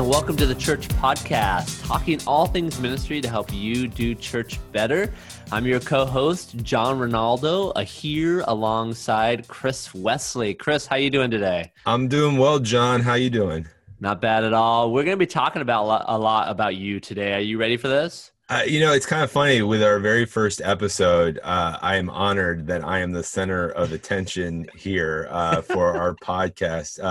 welcome to the Church Podcast, talking all things ministry to help you do church better. I'm your co-host, John Ronaldo, here alongside Chris Wesley. Chris, how you doing today? I'm doing well, John. How you doing? Not bad at all. We're going to be talking about a lot about you today. Are you ready for this? It's kind of funny. With our very first episode, I am honored that I am the center of attention here for our podcast.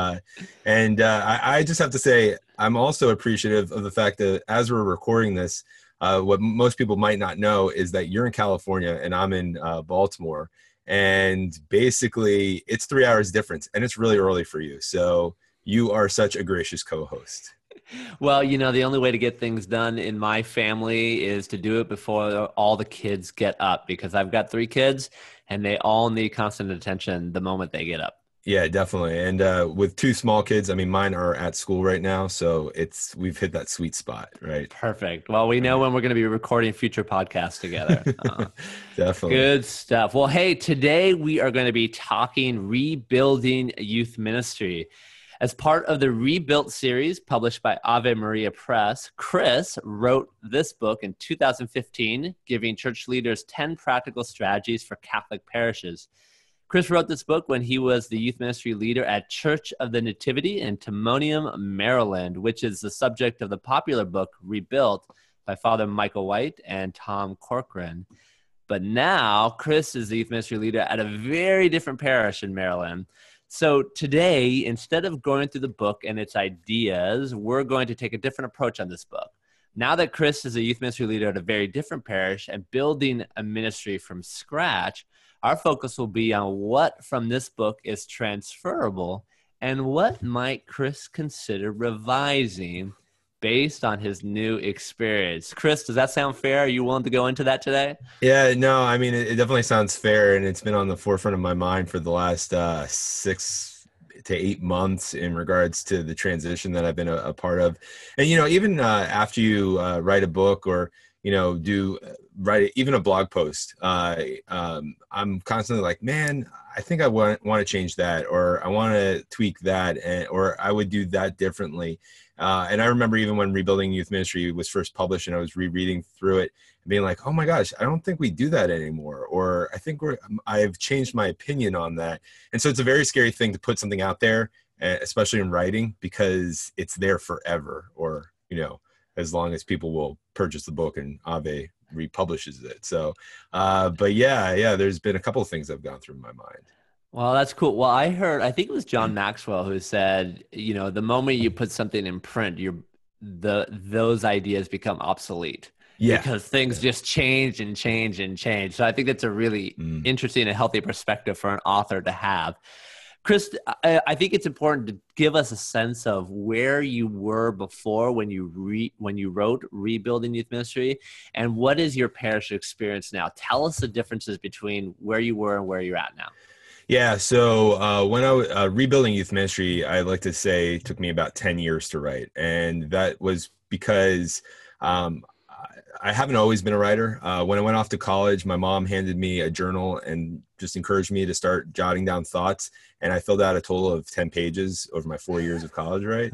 I just have to say, I'm also appreciative of the fact that as we're recording this, what most people might not know is that you're in California and I'm in Baltimore. And basically, it's 3 hours difference, and it's really early for you. So you are such a gracious co-host. Well, the only way to get things done in my family is to do it before all the kids get up, because I've got 3 kids and they all need constant attention the moment they get up. Yeah, definitely. And with 2 small kids, I mean, mine are at school right now, so we've hit that sweet spot, right? Perfect. Well, we know when we're going to be recording future podcasts together. Definitely. Good stuff. Well, hey, today we are going to be talking rebuilding youth ministry. As part of the Rebuilt series published by Ave Maria Press, Chris wrote this book in 2015, giving church leaders 10 practical strategies for Catholic parishes. Chris wrote this book when he was the youth ministry leader at Church of the Nativity in Timonium, Maryland, which is the subject of the popular book Rebuilt by Father Michael White and Tom Corcoran. But now Chris is the youth ministry leader at a very different parish in Maryland. So today, instead of going through the book and its ideas, we're going to take a different approach on this book. Now that Chris is a youth ministry leader at a very different parish and building a ministry from scratch, our focus will be on what from this book is transferable and what might Chris consider revising based on his new experience. Chris, does that sound fair? Are you willing to go into that today? Yeah, no, I mean, it definitely sounds fair, and it's been on the forefront of my mind for the last 6 to 8 months in regards to the transition that I've been a part of. And, even after you write a book or, write even a blog post, I'm constantly like, man, I think I want to change that, or I want to tweak that, or I would do that differently. And I remember even when Rebuilding Youth Ministry was first published and I was rereading through it and being like, oh my gosh, I don't think we do that anymore. Or I think I've changed my opinion on that. And so it's a very scary thing to put something out there, especially in writing, because it's there forever, or, as long as people will purchase the book and Ave republishes it. So, but yeah, there's been a couple of things that have gone through my mind. Well, that's cool. Well, I think it was John Maxwell who said, the moment you put something in print, those ideas become obsolete. Yeah. Because things just change and change and change. So I think that's a really interesting and healthy perspective for an author to have. Chris, I think it's important to give us a sense of where you were before when you wrote Rebuilding Youth Ministry, and what is your parish experience now? Tell us the differences between where you were and where you're at now. Yeah, so when I was Rebuilding Youth Ministry, I like to say it took me about 10 years to write. And that was because I haven't always been a writer. When I went off to college, my mom handed me a journal and just encouraged me to start jotting down thoughts. And I filled out a total of 10 pages over my 4 years of college, right?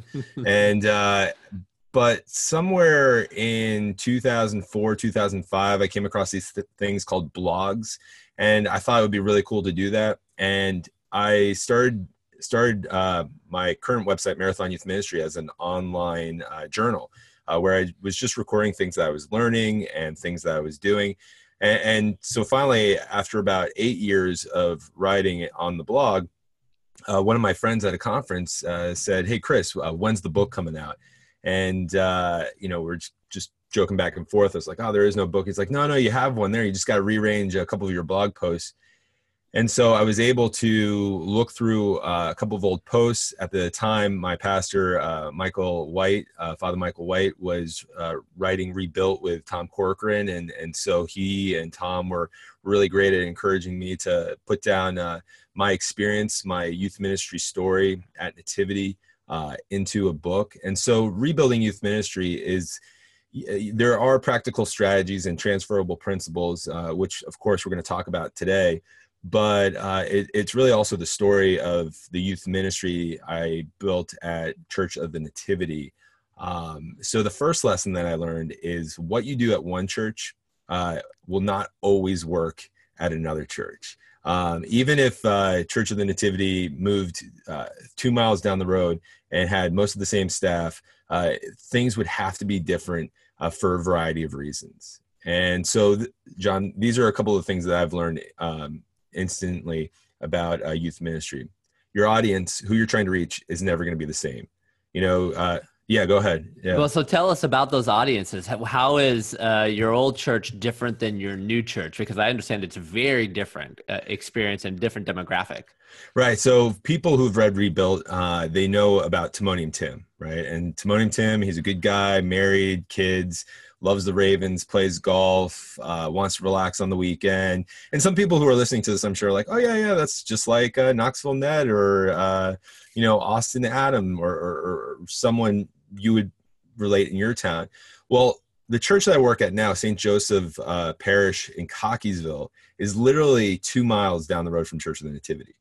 But somewhere in 2004, 2005, I came across these things called blogs. And I thought it would be really cool to do that. And I started my current website, Marathon Youth Ministry, as an online journal where I was just recording things that I was learning and things that I was doing. And so finally, after about 8 years of writing on the blog, one of my friends at a conference said, hey, Chris, when's the book coming out? And, we're just joking back and forth. I was like, oh, there is no book. He's like, no, you have one there. You just got to rearrange a couple of your blog posts. And so I was able to look through a couple of old posts. At the time, my pastor, Father Michael White, was writing Rebuilt with Tom Corcoran. And so he and Tom were really great at encouraging me to put down my experience, my youth ministry story at Nativity into a book. And so Rebuilding Youth Ministry there are practical strategies and transferable principles, which of course we're going to talk about today. But it's really also the story of the youth ministry I built at Church of the Nativity. So the first lesson that I learned is what you do at one church will not always work at another church. Even if Church of the Nativity moved 2 miles down the road and had most of the same staff, things would have to be different for a variety of reasons. And so, John, these are a couple of things that I've learned instantly about youth ministry. Your audience, who you're trying to reach, is never going to be the same. Yeah, go ahead. Yeah. Well, so tell us about those audiences. How is your old church different than your new church? Because I understand it's a very different experience and different demographic. Right. So people who've read Rebuilt, they know about Timonium Tim, right? And Timonium Tim, he's a good guy, married, kids, loves the Ravens, plays golf, wants to relax on the weekend. And some people who are listening to this, I'm sure, are like, oh, yeah, that's just like Knoxville Ned or, Austin Adam or someone you would relate in your town. Well, the church that I work at now, St. Joseph Parish in Cockeysville, is literally 2 miles down the road from Church of the Nativity.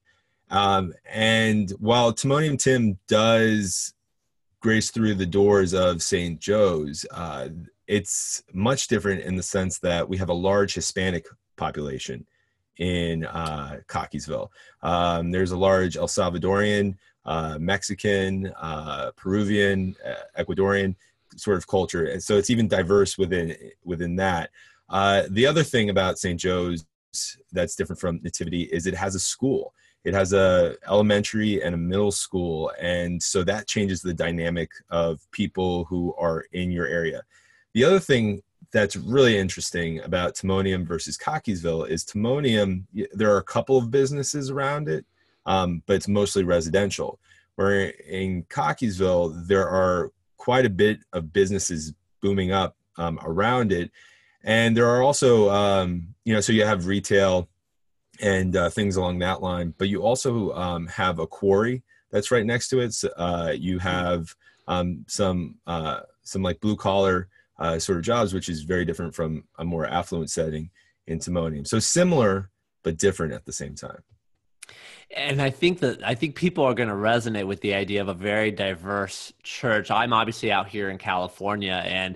And while Timonium Tim does grace through the doors of St. Joe's, it's much different in the sense that we have a large Hispanic population in Cockeysville. There's a large El Salvadorian, Mexican, Peruvian, Ecuadorian sort of culture. And so it's even diverse within that. The other thing about St. Joe's that's different from Nativity is it has a school. It has a elementary and a middle school. And so that changes the dynamic of people who are in your area. The other thing that's really interesting about Timonium versus Cockeysville is Timonium, there are a couple of businesses around it, but it's mostly residential. Where in Cockeysville, there are quite a bit of businesses booming up around it. And there are also, so you have retail and things along that line, but you also have a quarry that's right next to it. So, you have some like blue collar sort of jobs, which is very different from a more affluent setting in Timonium. So similar, but different at the same time. And I think people are going to resonate with the idea of a very diverse church. I'm obviously out here in California, and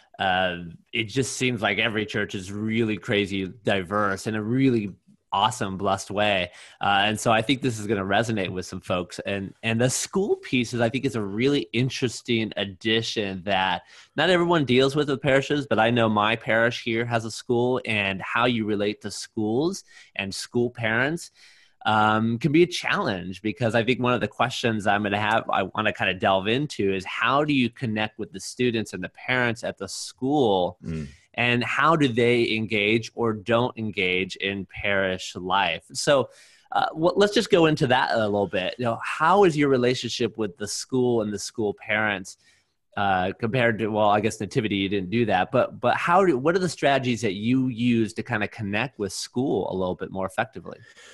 it just seems like every church is really crazy diverse in a really awesome, blessed way. And so I think this is going to resonate with some folks. And the school pieces, I think, is a really interesting addition that not everyone deals with parishes, but I know my parish here has a school, and how you relate to schools and school parents can be a challenge, because I think one of the questions I want to kind of delve into is, how do you connect with the students and the parents at the school? And how do they engage or don't engage in parish life? So let's just go into that a little bit. How is your relationship with the school and the school parents compared to, well, I guess Nativity, you didn't do that, but what are the strategies that you use to kind of connect with school a little bit more effectively?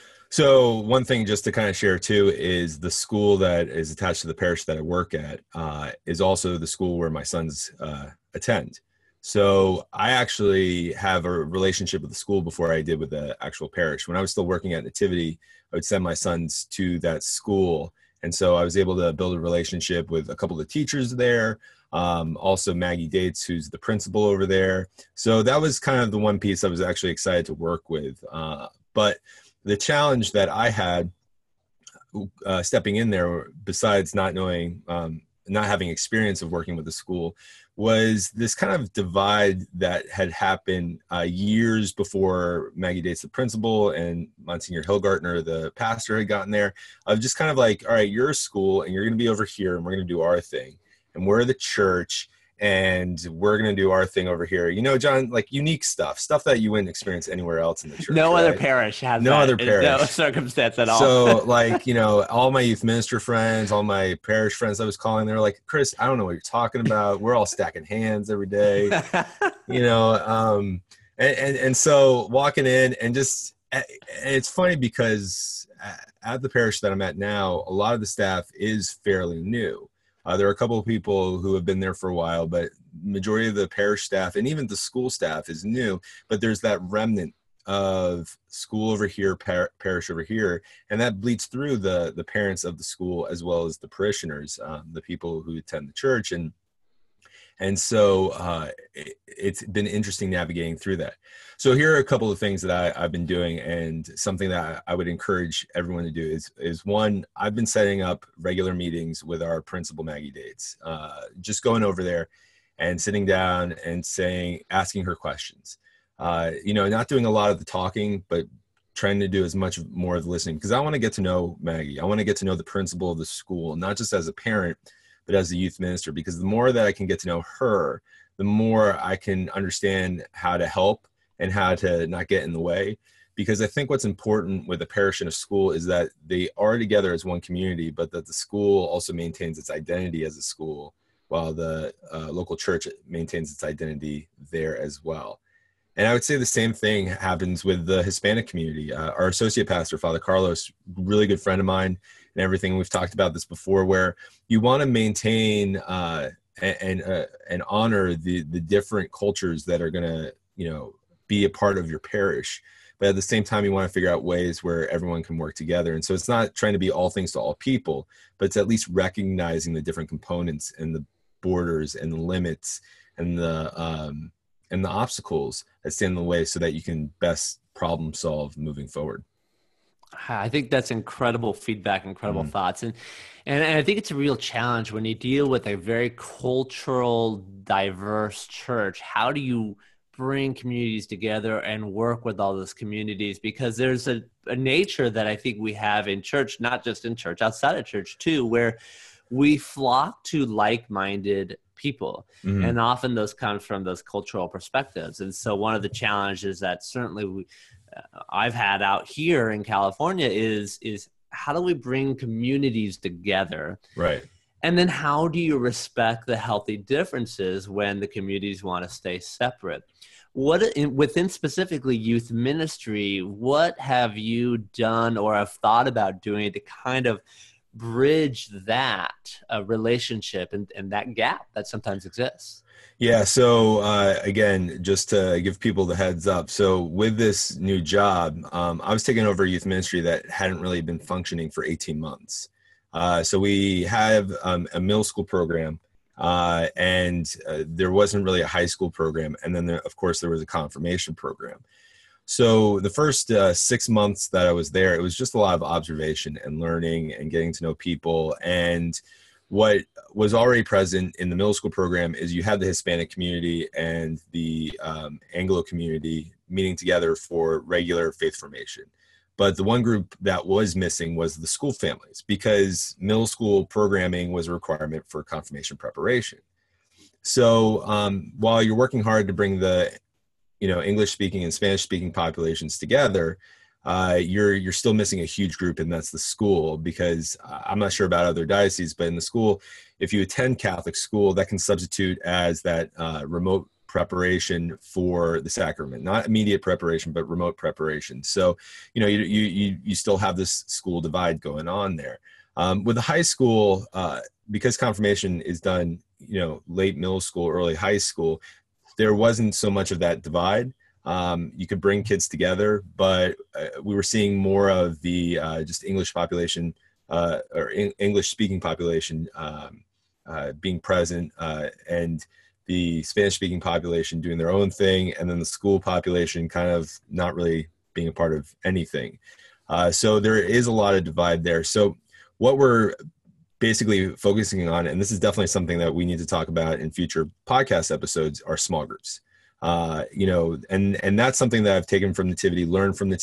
So one thing just to kind of share too is the school that is attached to the parish that I work at is also the school where my sons attend. So I actually have a relationship with the school before I did with the actual parish. When I was still working at Nativity, I would send my sons to that school. And so I was able to build a relationship with a couple of teachers there. Also Maggie Dates, who's the principal over there. So that was kind of the one piece I was actually excited to work with. But the challenge that I had stepping in there, besides not having experience of working with the school, was this kind of divide that had happened years before Maggie Dates, the principal, and Monsignor Hilgartner, the pastor, had gotten there, of just kind of like, all right, you're a school and you're going to be over here and we're going to do our thing. And we're the church and we're going to do our thing over here. John, like unique stuff that you wouldn't experience anywhere else in the church. No other parish has no other parish. No circumstance at all. So like, all my youth minister friends, all my parish friends I was calling, they were like, Chris, I don't know what you're talking about. We're all stacking hands every day, and so walking in and just, and it's funny because at the parish that I'm at now, a lot of the staff is fairly new. There are a couple of people who have been there for a while, but majority of the parish staff and even the school staff is new. But there's that remnant of school over here, parish over here, and that bleeds through the parents of the school as well as the parishioners, the people who attend the church. And And so it's been interesting navigating through that. So here are a couple of things that I've been doing, and something that I would encourage everyone to do is one, I've been setting up regular meetings with our principal, Maggie Dates, just going over there and sitting down and asking her questions. Not doing a lot of the talking, but trying to do as much more of the listening, because I want to get to know Maggie. I want to get to know the principal of the school, not just as a parent, but as a youth minister, because the more that I can get to know her, the more I can understand how to help and how to not get in the way. Because I think what's important with a parish and a school is that they are together as one community, but that the school also maintains its identity as a school, while the local church maintains its identity there as well. And I would say the same thing happens with the Hispanic community. Our associate pastor, Father Carlos, really good friend of mine and everything. We've talked about this before, where you want to maintain and honor the different cultures that are going to, be a part of your parish. But at the same time, you want to figure out ways where everyone can work together. And so it's not trying to be all things to all people, but it's at least recognizing the different components and the borders and the limits and the obstacles that stand in the way, so that you can best problem solve moving forward. I think that's incredible feedback, incredible thoughts. And I think it's a real challenge when you deal with a very cultural, diverse church. How do you bring communities together and work with all those communities? Because there's a nature that I think we have in church, not just in church, outside of church too, where we flock to like-minded people. And often those come from those cultural perspectives. And so one of the challenges that certainly I've had out here in California is how do we bring communities together? Right. And then how do you respect the healthy differences when the communities want to stay separate? Within specifically youth ministry, what have you done or have thought about doing to kind of bridge that relationship and that gap that sometimes exists? Yeah. So again, just to give people the heads up. So with this new job, I was taking over a youth ministry that hadn't really been functioning for 18 months. So we have a middle school program, and there wasn't really a high school program. And then, of course, there was a confirmation program. So the first 6 months that I was there, it was just a lot of observation and learning and getting to know people. And what was already present in the middle school program is you had the Hispanic community and the Anglo community meeting together for regular faith formation. But the one group that was missing was the school families, because middle school programming was a requirement for confirmation preparation. So while you're working hard to bring the English speaking and Spanish speaking populations together, you're still missing a huge group, and that's the school. Because I'm not sure about other dioceses, but in the school, if you attend Catholic school, that can substitute as that remote preparation for the sacrament, not immediate preparation, but remote preparation. So, you still have this school divide going on there. With the high school, because confirmation is done, late middle school, early high school, there wasn't so much of that divide. You could bring kids together, but we were seeing more of the just English population or English speaking population being present, and the Spanish speaking population doing their own thing, and then the school population kind of not really being a part of anything. So there is a lot of divide there. So what we're basically focusing on, and this is definitely something that we need to talk about in future podcast episodes, are small groups. And that's something that I've taken from Nativity, learned from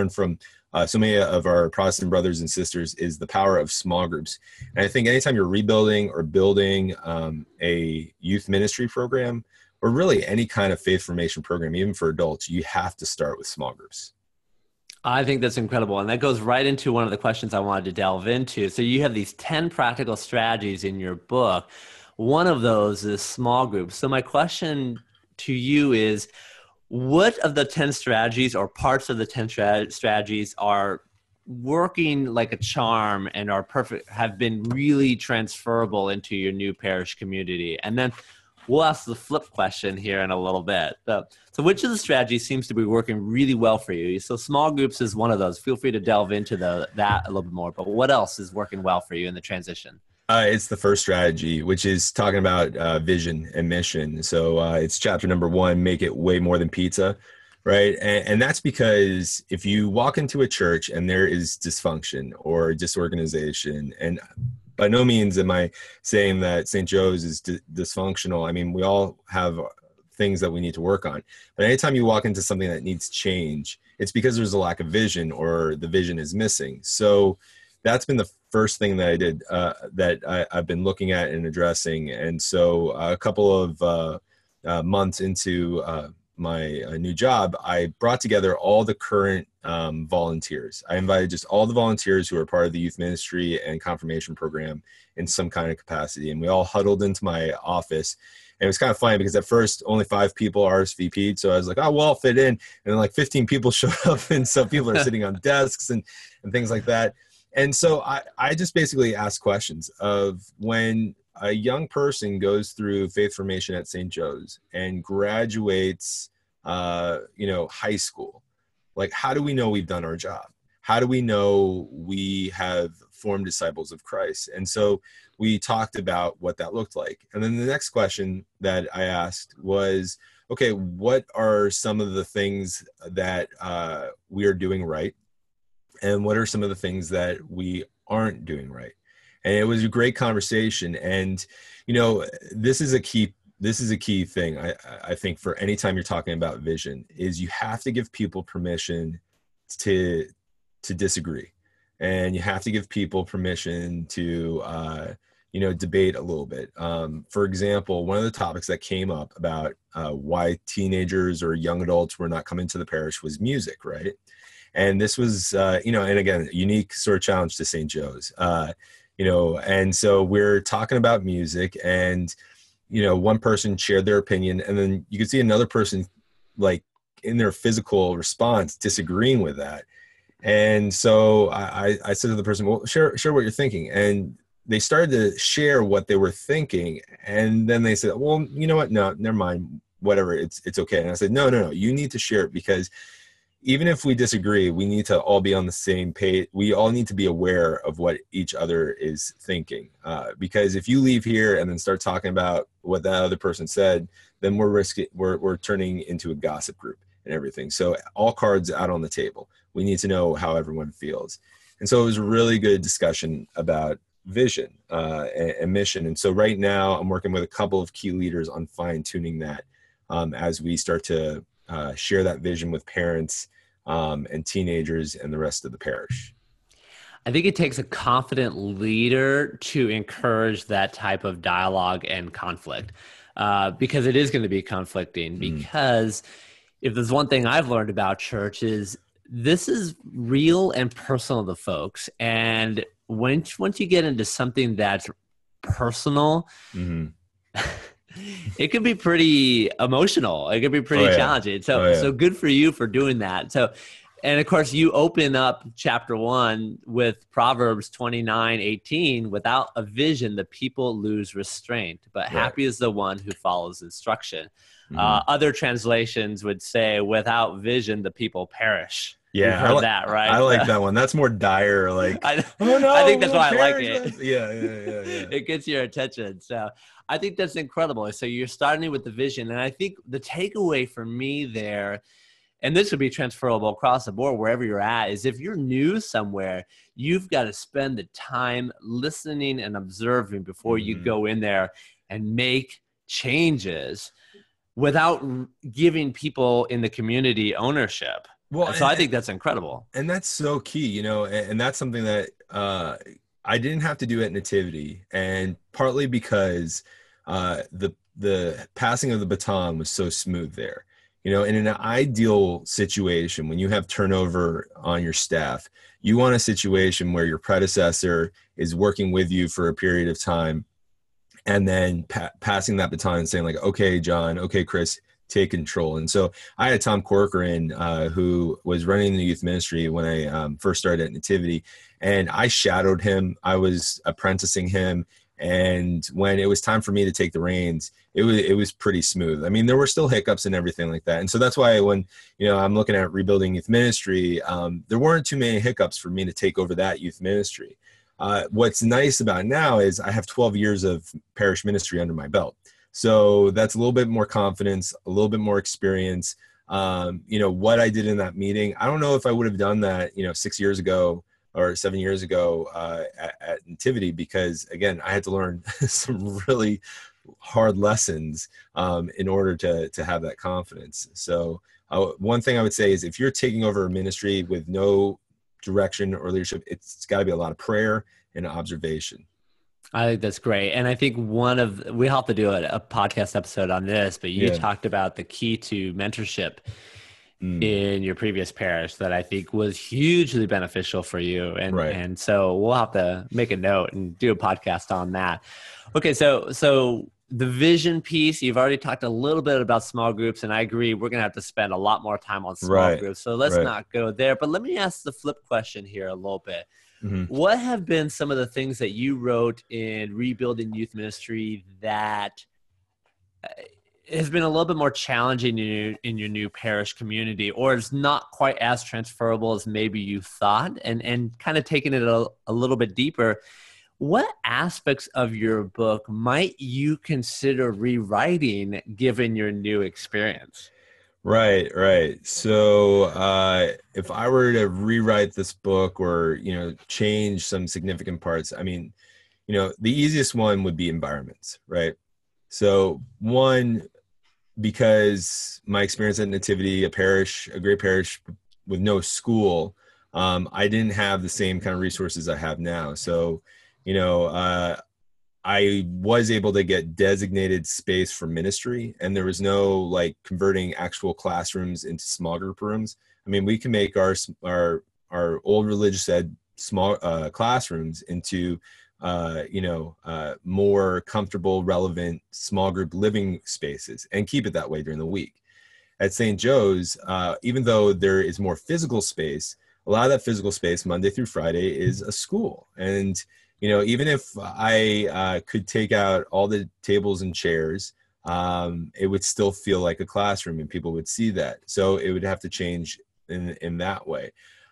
so many of our Protestant brothers and sisters, is the power of small groups. And I think anytime you're rebuilding or building a youth ministry program, or really any kind of faith formation program, even for adults, you have to start with small groups. I think that's incredible. And that goes right into one of the questions I wanted to delve into. So you have these 10 practical strategies in your book. One of those is small groups. So my question to you is, what of the 10 strategies or parts of the 10 strategies are working like a charm and are perfect, have been really transferable into your new parish community? And then we'll ask the flip question here in a little bit. So which of the strategies seems to be working really well for you? So small groups is one of those. Feel free to delve into that a little bit more. But what else is working well for you in the transition? It's the first strategy, which is talking about vision and mission. So it's chapter number 1, make it way more than pizza, right? And that's because if you walk into a church and there is dysfunction or disorganization, and by no means am I saying that St. Joe's is dysfunctional. I mean, we all have things that we need to work on. But anytime you walk into something that needs change, it's because there's a lack of vision or the vision is missing. So that's been the first thing that I did I've been looking at and addressing. And so a couple of months into my new job, I brought together all the current volunteers. I invited just all the volunteers who are part of the youth ministry and confirmation program in some kind of capacity. And we all huddled into my office. And it was kind of funny because at first only 5 people RSVP'd. So I was like, oh, well, I'll fit in. And then like 15 people showed up. And so people are sitting on desks and things like that. And so I just basically ask questions of when a young person goes through faith formation at St. Joe's and graduates, high school, like, how do we know we've done our job? How do we know we have formed disciples of Christ? And so we talked about what that looked like. And then the next question that I asked was, okay, what are some of the things that we are doing right? And what are some of the things that we aren't doing right? And it was a great conversation. And, this is a key thing. I think for any time you're talking about vision is you have to give people permission to disagree. And you have to give people permission to, debate a little bit. For example, one of the topics that came up about why teenagers or young adults were not coming to the parish was music, right? And this was, and again, a unique sort of challenge to St. Joe's, and so we're talking about music and, one person shared their opinion and then you could see another person like in their physical response disagreeing with that. And so I said to the person, well, share what you're thinking. And they started to share what they were thinking. And then they said, well, you know what? No, never mind. Whatever. It's okay. And I said, no, you need to share it because even if we disagree, we need to all be on the same page. We all need to be aware of what each other is thinking. Because if you leave here and then start talking about what that other person said, then we're turning into a gossip group and everything. So all cards out on the table. We need to know how everyone feels. And so it was a really good discussion about vision and mission. And so right now I'm working with a couple of key leaders on fine tuning that as we start to share that vision with parents and teenagers and the rest of the parish. I think it takes a confident leader to encourage that type of dialogue and conflict because it is going to be conflicting. Because if there's one thing I've learned about church is this is real and personal to folks. And once you get into something that's personal, it can be pretty emotional. It can be pretty challenging. So good for you for doing that. So, and of course you open up chapter 1 with Proverbs 29:18, without a vision, the people lose restraint, but happy is the one who follows instruction. Other translations would say, without vision, the people perish. Yeah, I heard that, right? I like that one. That's more dire. Like, I think that's why I like it. Yeah. It gets your attention. So I think that's incredible. So you're starting with the vision. And I think the takeaway for me there, and this would be transferable across the board wherever you're at, is if you're new somewhere, you've got to spend the time listening and observing before you go in there and make changes without giving people in the community ownership. Well, so I think that's incredible. And that's so key, and that's something that I didn't have to do at Nativity. And partly because the passing of the baton was so smooth there. In an ideal situation, when you have turnover on your staff, you want a situation where your predecessor is working with you for a period of time and then passing that baton and saying like, okay, John, okay, Chris, take control. And so I had Tom Corcoran, who was running the youth ministry when I first started at Nativity, and I shadowed him. I was apprenticing him. And when it was time for me to take the reins, it was pretty smooth. I mean, there were still hiccups and everything like that. And so that's why when, I'm looking at rebuilding youth ministry, there weren't too many hiccups for me to take over that youth ministry. What's nice about it now is I have 12 years of parish ministry under my belt. So that's a little bit more confidence, a little bit more experience. What I did in that meeting, I don't know if I would have done that, 6 years ago or 7 years ago at Nativity, because again, I had to learn some really hard lessons in order to have that confidence. So one thing I would say is if you're taking over a ministry with no direction or leadership, it's got to be a lot of prayer and observation. I think that's great. And I think we have to do a podcast episode on this, but you talked about the key to mentorship in your previous parish that I think was hugely beneficial for you. And so we'll have to make a note and do a podcast on that. Okay. So the vision piece, you've already talked a little bit about small groups, and I agree we're going to have to spend a lot more time on small groups. So let's not go there, but let me ask the flip question here a little bit. Mm-hmm. What have been some of the things that you wrote in Rebuilding Youth Ministry that has been a little bit more challenging in your new parish community, or is not quite as transferable as maybe you thought? And kind of taking it a little bit deeper, what aspects of your book might you consider rewriting given your new experience? Right. So if I were to rewrite this book or, change some significant parts, I mean, the easiest one would be environments, right? So one, because my experience at Nativity, a great parish with no school, I didn't have the same kind of resources I have now. So, I was able to get designated space for ministry, and there was no like converting actual classrooms into small group rooms. I mean, we can make our old religious ed small classrooms into more comfortable, relevant small group living spaces, and keep it that way during the week. At St. Joe's, even though there is more physical space, a lot of that physical space Monday through Friday is a school. And even if I could take out all the tables and chairs, it would still feel like a classroom, and people would see that. So it would have to change in that way.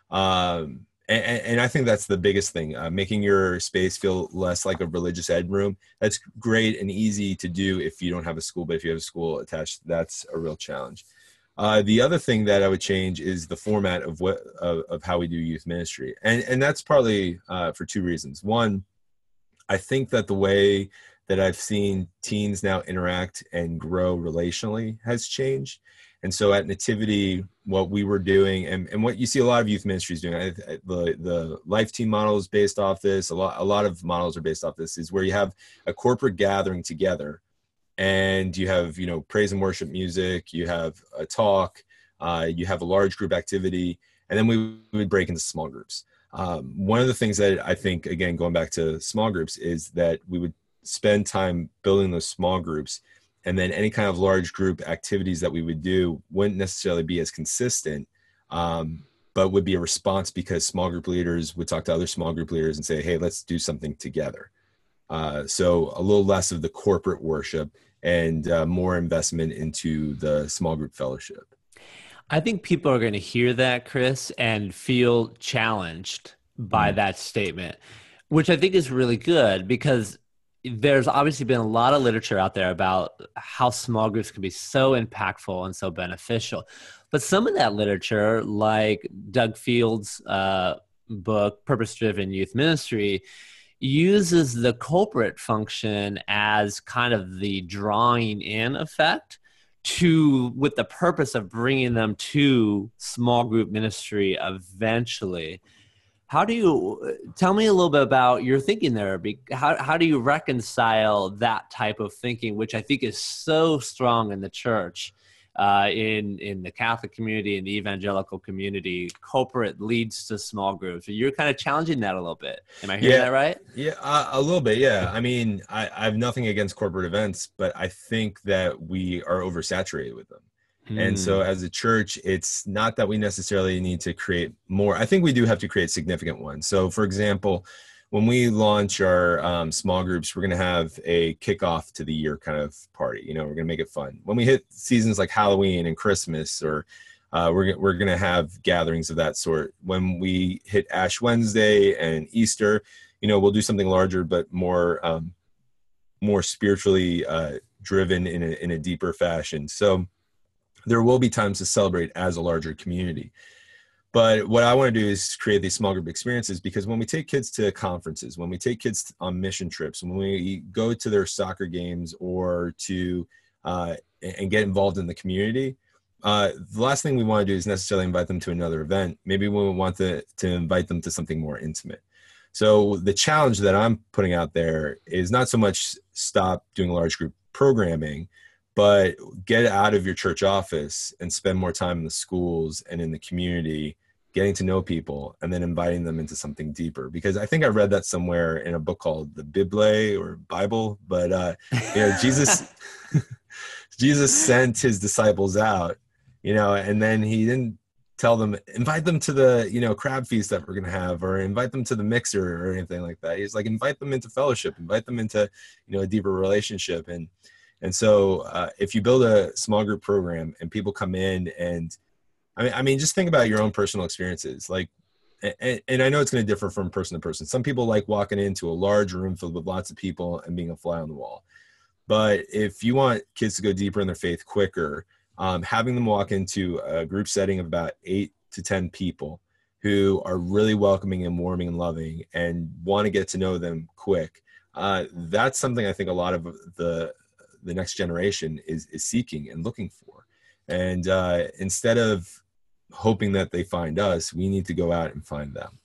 And I think that's the biggest thing, making your space feel less like a religious ed room. That's great and easy to do if you don't have a school, but if you have a school attached, that's a real challenge. The other thing that I would change is the format of how we do youth ministry. And that's partly for two reasons. One, I think that the way that I've seen teens now interact and grow relationally has changed. And so at Nativity, what we were doing and what you see a lot of youth ministries doing, the Life Team model is based off this. A lot of models are based off this, is where you have a corporate gathering together. And you have, praise and worship music, you have a talk, you have a large group activity, and then we would break into small groups. One of the things that I think, again, going back to small groups, is that we would spend time building those small groups, and then any kind of large group activities that we would do wouldn't necessarily be as consistent, but would be a response because small group leaders would talk to other small group leaders and say, hey, let's do something together. So a little less of the corporate worship and more investment into the small group fellowship. I think people are going to hear that, Chris, and feel challenged by that statement, which I think is really good, because there's obviously been a lot of literature out there about how small groups can be so impactful and so beneficial. But some of that literature, like Doug Field's book, Purpose-Driven Youth Ministry, uses the culprit function as kind of the drawing in effect with the purpose of bringing them to small group ministry eventually. How do you tell me a little bit about your thinking there? How do you reconcile that type of thinking, which I think is so strong in the church, in the Catholic community, in the evangelical community? Culprit leads to small groups. You're kind of challenging that a little bit. Am I hearing that right? Yeah, a little bit. Yeah. I mean, I have nothing against corporate events, but I think that we are oversaturated with them. And so as a church, it's not that we necessarily need to create more. I think we do have to create significant ones. So for example, when we launch our small groups, we're going to have a kickoff to the year kind of party. We're going to make it fun. When we hit seasons like Halloween and Christmas, or we're going to have gatherings of that sort. When we hit Ash Wednesday and Easter, we'll do something larger, but more spiritually driven in a deeper fashion. So there will be times to celebrate as a larger community. But what I want to do is create these small group experiences, because when we take kids to conferences, when we take kids on mission trips, when we go to their soccer games or to and get involved in the community, the last thing we want to do is necessarily invite them to another event. Maybe we want to invite them to something more intimate. So the challenge that I'm putting out there is not so much stop doing large group programming, but get out of your church office and spend more time in the schools and in the community, getting to know people, and then inviting them into something deeper. Because I think I read that somewhere in a book called the Bible or Bible, but Jesus sent his disciples out, and then he didn't tell them, invite them to the, crab feast that we're going to have, or invite them to the mixer or anything like that. He's like, invite them into fellowship, invite them into, a deeper relationship. And so if you build a small group program and people come in, and I mean, just think about your own personal experiences. Like, and I know it's going to differ from person to person. Some people like walking into a large room filled with lots of people and being a fly on the wall. But if you want kids to go deeper in their faith quicker, having them walk into a group setting of about 8 to 10 people who are really welcoming and warming and loving and want to get to know them quick, that's something I think a lot of the next generation is seeking and looking for. And instead of hoping that they find us, we need to go out and find them.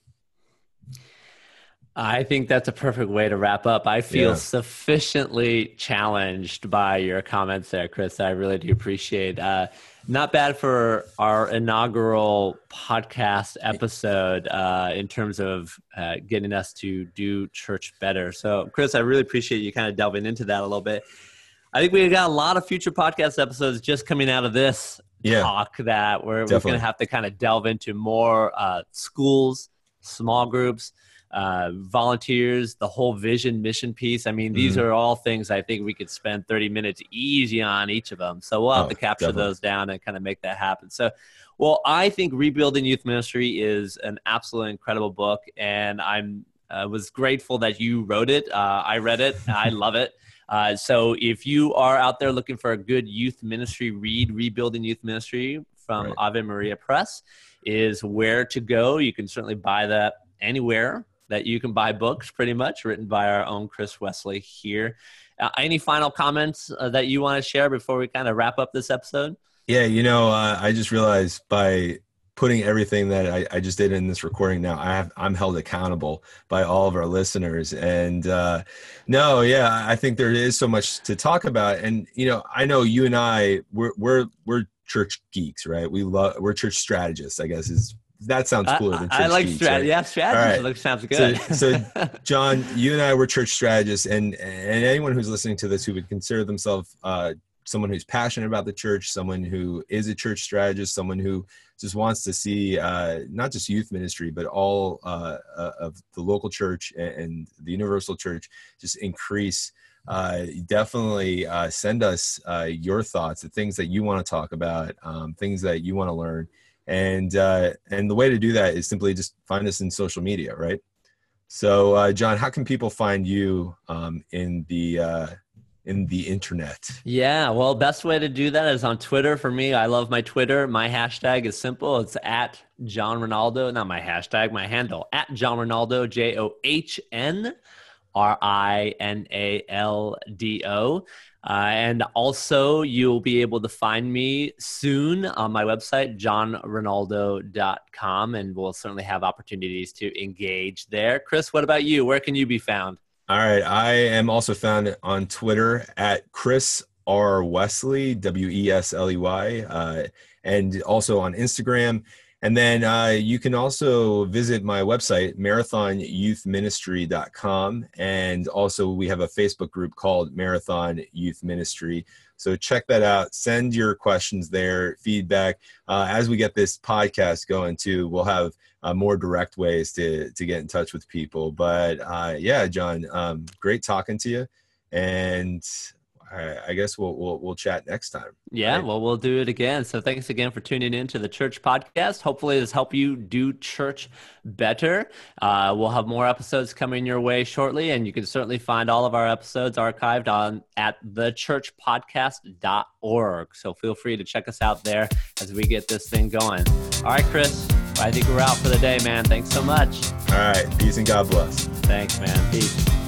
I think that's a perfect way to wrap up. I feel sufficiently challenged by your comments there, Chris. I really do appreciate. Not bad for our inaugural podcast episode in terms of getting us to do church better. So, Chris, I really appreciate you kind of delving into that a little bit. I think we've got a lot of future podcast episodes just coming out of this talk that we're going to have to kind of delve into more schools, small groups, volunteers, the whole vision mission piece. I mean, these are all things I think we could spend 30 minutes easy on each of them. So we'll have to capture those down and kind of make that happen. So, well, I think Rebuilding Youth Ministry is an absolutely incredible book. And I was grateful that you wrote it. I read it. I love it. So if you are out there looking for a good youth ministry read, Rebuilding Youth Ministry from Ave Maria Press is where to go. You can certainly buy that anywhere that you can buy books, pretty much, written by our own Chris Wesley here. Any final comments that you want to share before we kind of wrap up this episode? Yeah, I just realized by putting everything that I just did in this recording now, I'm held accountable by all of our listeners. And I think there is so much to talk about. And, I know you and I, we're church geeks, right? We're church strategists, I guess that sounds cooler than church geeks. I like strategy. Right? Yeah, strategists. Right. Sounds good. So, John, you and I were church strategists, and anyone who's listening to this who would consider themselves someone who's passionate about the church, someone who is a church strategist, someone who just wants to see not just youth ministry, but all of the local church and the universal church just increase. Definitely send us your thoughts, the things that you want to talk about, things that you want to learn. And the way to do that is simply just find us in social media, right? So, John, how can people find you in the internet? Yeah, well, best way to do that is on Twitter. For me, I love my Twitter. My hashtag is simple. It's at John Rinaldo. Not my hashtag, my handle, at John Rinaldo, JohnRinaldo. And also, you'll be able to find me soon on my website, johnrinaldo.com, and we'll certainly have opportunities to engage there. Chris, what about you? Where can you be found? All right. I am also found on Twitter at Chris R. Wesley, Wesley, and also on Instagram. And then you can also visit my website, marathonyouthministry.com. And also we have a Facebook group called Marathon Youth Ministry. So check that out. Send your questions there, feedback. As we get this podcast going too, we'll have more direct ways to get in touch with people. But John, great talking to you. And I guess we'll chat next time. Yeah, right? well, we'll do it again. So thanks again for tuning in to the Church Podcast. Hopefully this helped you do church better. We'll have more episodes coming your way shortly, and you can certainly find all of our episodes archived at thechurchpodcast.org. So feel free to check us out there as we get this thing going. All right, Chris, I think we're out for the day, man. Thanks so much. All right. Peace and God bless. Thanks, man. Peace.